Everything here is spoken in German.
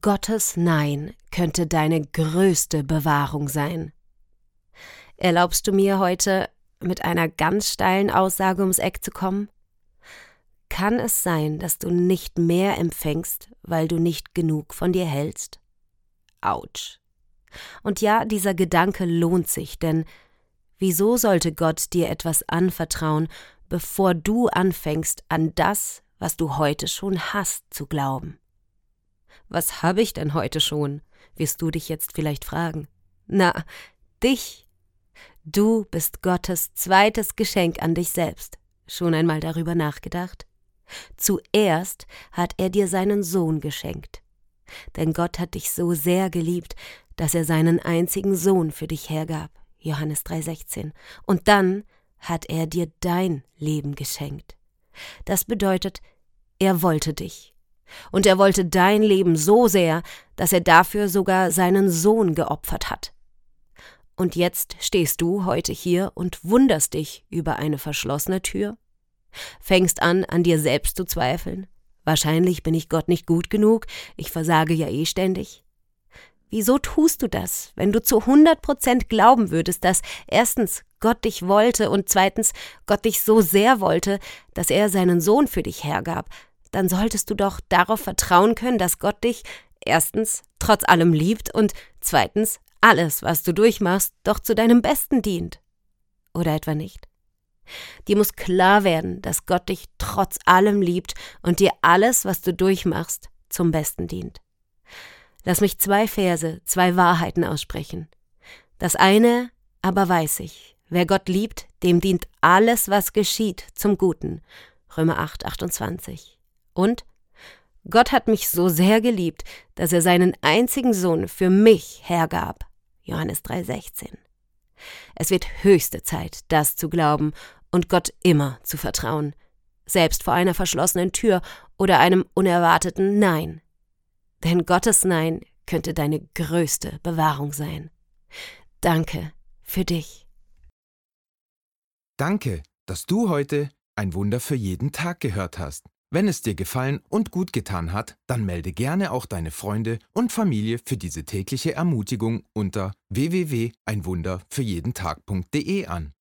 Gottes Nein könnte deine größte Bewahrung sein. Erlaubst du mir heute, mit einer ganz steilen Aussage ums Eck zu kommen? Kann es sein, dass du nicht mehr empfängst, weil du nicht genug von dir hältst? Autsch. Und ja, dieser Gedanke lohnt sich, denn wieso sollte Gott dir etwas anvertrauen, bevor du anfängst, an das, was du heute schon hast, zu glauben? Was habe ich denn heute schon, wirst du dich jetzt vielleicht fragen. Na, dich. Du bist Gottes zweites Geschenk an dich selbst. Schon einmal darüber nachgedacht? Zuerst hat er dir seinen Sohn geschenkt. Denn Gott hat dich so sehr geliebt, dass er seinen einzigen Sohn für dich hergab. Johannes 3,16. Und dann hat er dir dein Leben geschenkt. Das bedeutet, er wollte dich. Und er wollte dein Leben so sehr, dass er dafür sogar seinen Sohn geopfert hat. Und jetzt stehst du heute hier und wunderst dich über eine verschlossene Tür? Fängst an dir selbst zu zweifeln? Wahrscheinlich bin ich Gott nicht gut genug, ich versage ja ständig. Wieso tust du das, wenn du zu 100% glauben würdest, dass erstens Gott dich wollte und zweitens Gott dich so sehr wollte, dass er seinen Sohn für dich hergab? Dann solltest du doch darauf vertrauen können, dass Gott dich erstens trotz allem liebt und zweitens alles, was du durchmachst, doch zu deinem Besten dient. Oder etwa nicht? Dir muss klar werden, dass Gott dich trotz allem liebt und dir alles, was du durchmachst, zum Besten dient. Lass mich 2 Verse, 2 Wahrheiten aussprechen. Das eine aber weiß ich, wer Gott liebt, dem dient alles, was geschieht, zum Guten. Römer 8,28. Und Gott hat mich so sehr geliebt, dass er seinen einzigen Sohn für mich hergab. Johannes 3,16. Es wird höchste Zeit, das zu glauben und Gott immer zu vertrauen, selbst vor einer verschlossenen Tür oder einem unerwarteten Nein. Denn Gottes Nein könnte deine größte Bewahrung sein. Danke für dich. Danke, dass du heute ein Wunder für jeden Tag gehört hast. Wenn es dir gefallen und gut getan hat, dann melde gerne auch deine Freunde und Familie für diese tägliche Ermutigung unter www.einwunderfürjedentag.de an.